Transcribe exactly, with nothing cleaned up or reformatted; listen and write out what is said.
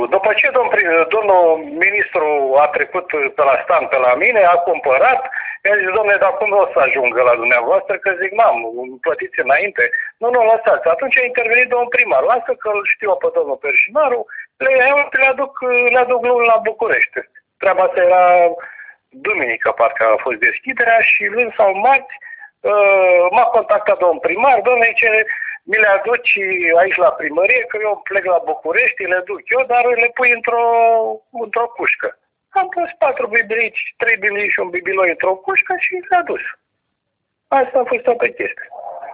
După ce domn, domnul ministru a trecut pe la stand pe la mine, a cumpărat, i-a zis, domnule, dar cum o să ajungă la dumneavoastră? Că zic, m-am, plătiți înainte. Nu, nu, lăsați. Atunci a intervenit domnul primar. Lasă că îl știu pe domnul Perșinaru, le, le aduc, le aduc luni la București. Treaba asta era duminică, parcă a fost deschiderea și luni sau marți uh, m-a contactat domnul primar, domnule, ce mi le aduci aici la primărie, că eu plec la București, le duc eu, dar le pui într-o într-o cușcă. Am pus patru bibilici, trei bibilici și un bibiloi într-o cușcă și le-a dus. Asta a fost toată chestia.